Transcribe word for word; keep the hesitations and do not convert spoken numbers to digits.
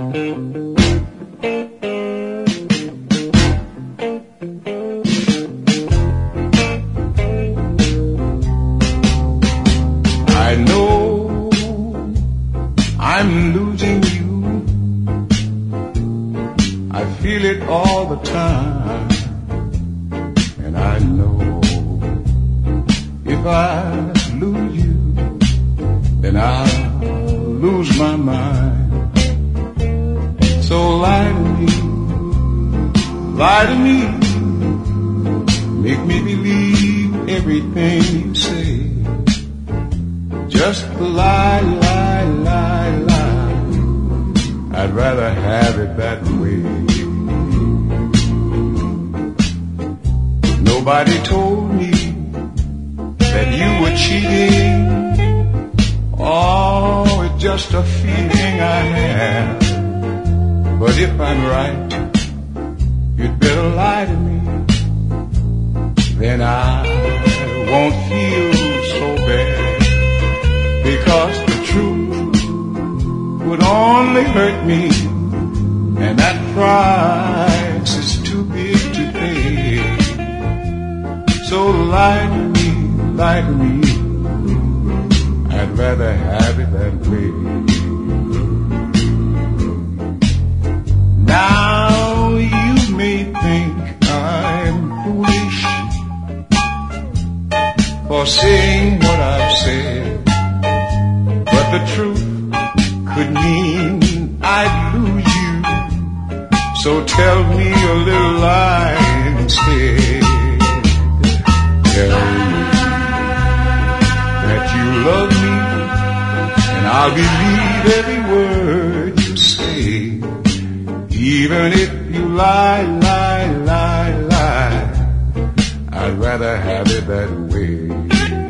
I know I'm losing you. I feel it all the time. And I know if I lose you, then I'll lose my mind. So lie to me, lie to me, make me believe everything you say. Just lie, lie, lie, lie. I'd rather have it that way. Nobody told me that you were cheating. Oh, it's just a feeling I have. But if I'm right, you'd better lie to me. Then I won't feel so bad. Because the truth would only hurt me, and that price is too big to pay. So lie to me, lie to me, I'd rather have it that way. Now you may think I'm foolish for saying what I've said, but the truth could mean I'd lose you. So tell me a little lie instead. Tell me that you love me, and I'll believe every word you say. Even if you lie, lie, lie, lie, I'd rather have it that way.